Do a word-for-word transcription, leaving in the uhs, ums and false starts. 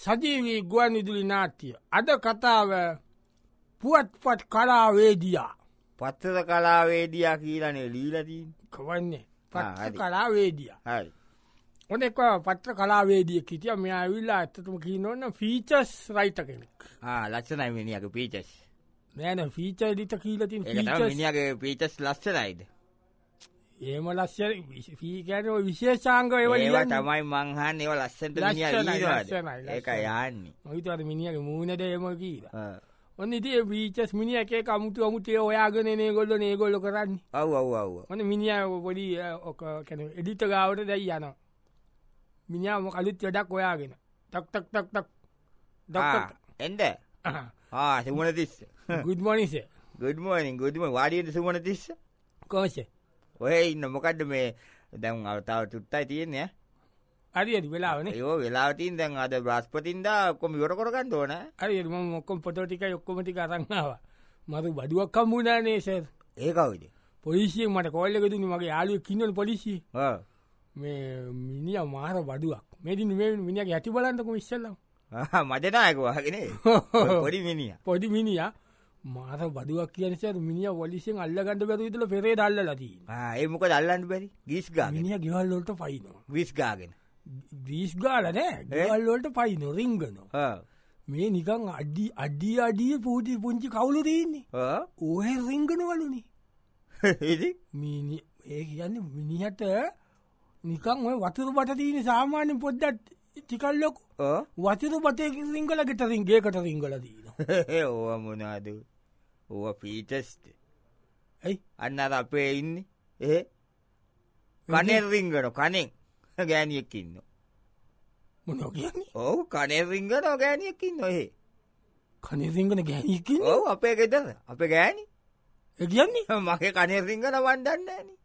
සජීවී ගුවන් විදුලි නාට්‍ය. අද කතාව පුවත්පත් කලාවේදියා. පත්තර කලාවේදියා කියලානේ লীලා තියෙන්නේ. කවන්නේ පත්‍ර කලාවේදියා. හරි. ඔනෙක පත්‍ර කලාවේදියෙක් හිටියා. මෙයා ඇවිල්ලා ඇත්තටම කියනවනම් ෆීචර්ස් රයිටර් කෙනෙක්. ආ ලස්සනයි මිනිහාගේ ෆීචර්ස්. නෑ නෑ ෆීචර් එඩිටර් කියලා තියෙන ඒක තමයි මිනිහාගේ ෆීචර්ස් ලස්සනයිද? එහෙම ලස්සන ෆී කියන්නේ ඔය විශේෂාංග ඒවා ඒවා ලියන්නේ. තමයි මං අහන්නේ ඒවා ලස්සනට මිනිහා ලියනවාද? ඒකයි යන්නේ. මම හිතුවා මිනිහාගේ මූණද එහෙම කියලා. ආ. ඔන්න ඉතින් ඒ ෆීචර්ස් මිනිහා එක එක අමුතු අමුතු ඒවා හොයාගෙන එන ඒගොල්ලෝ නේ ඒගොල්ලෝ කරන්නේ. ඔව් ඔව් ඔව්. ඔන්න මිනිහා පොඩි ඔක කියන්නේ එඩිටර් ගාවට දැයි යනවා. මිනිහා මොක අලුත් වැඩක් හොයාගෙන. ටක් ටක් ටක් ටක්. ආ එන්න. ආ Sumana Tissa. good morning sir. good morning good morning වාඩියෙන්න Sumana Tissa. කොහොමද? ඔය ඉන්න මොකද්ද මේ දැන් තව තුත්තයි තියෙන්නේ ඈ. හරි හරි වෙලාවනේ. ඒෝ වෙලාව තියෙන දැන් අද බ්‍රහස්පතින්දා ඔක්කොම ඉවර කරගන්න ඕන. හරි හරි මම ඔක්කොම ෆොටෝ ටිකයි ඔක්කොම ටික අරන් ආවා. මරු බඩුවක් හම්බුණානේ සර්. ඒ කවුද? පොලිසියෙන් මට කෝල් එක දුන්නේ මගේ යාළුවෙක් ඉන්නවනේ පොලිසියේ. ආ. මේ මිනිහා මාර බඩුවක්. මේ දින මේ මිනිහාගේ ඇටි බලන්නකො ඉස්සෙල්ලා. ආ මදනායක වහගෙන පොඩි මිනිහා. පොඩි මිනිහා මාර බඩුවක් කියන සර් මිනිහා පොලිසියෙන් අල්ලගන්න බැරුව ඉතල පෙරේද අල්ලලා තියෙනවා. ආ ඒ මොකද අල්ලන්න බැරි? ගීස් ගාගෙන. මිනිහා ගෙවල් වලට පයින්නවා. ගීස් ගාගෙන. ගීස් ගාලා නෑ. ගෙවල් වලට පයින්නවා රින්ගනවා. ආ. මේ නිකන් අඩි අඩි අඩිය පුංචි පුංචි කවුළු තියෙන්නේ. ආ. ඔහෙ රින්ගනවලුනේ. ඉතින් මිනි ඒ කියන්නේ මිනිහට නිකන් ඔය වතුර බට තියෙන සාමාන්‍ය පොඩ්ඩක් ටිකක් ලොකු. ආ. වතුර බටේ රින්ගලා ගෙට රින්ගේකට රින්ගලා තියෙනවා. ඕවා මොනවාද? ඕවා ෆීචර්ස්ද? ඇයි? අන්න අර අපේ ඉන්නේ. එහෙ. කනේ රින්ගන කනේ ගෑණියෙක් ඉන්නවා. මොනවා කියන්නේ? ඔව් කනේ රින්ගන ගෑණියෙක් ඉන්නවා එහෙ. කනේ රින්ගන ගෑණියෙක් ඉන්නවා? ඔව් අපේ ගෙදර. අපේ ගෑණි. ඒ කියන්නේ මගේ කනේ රින්ගන වන් දන්නේ නෑනේ.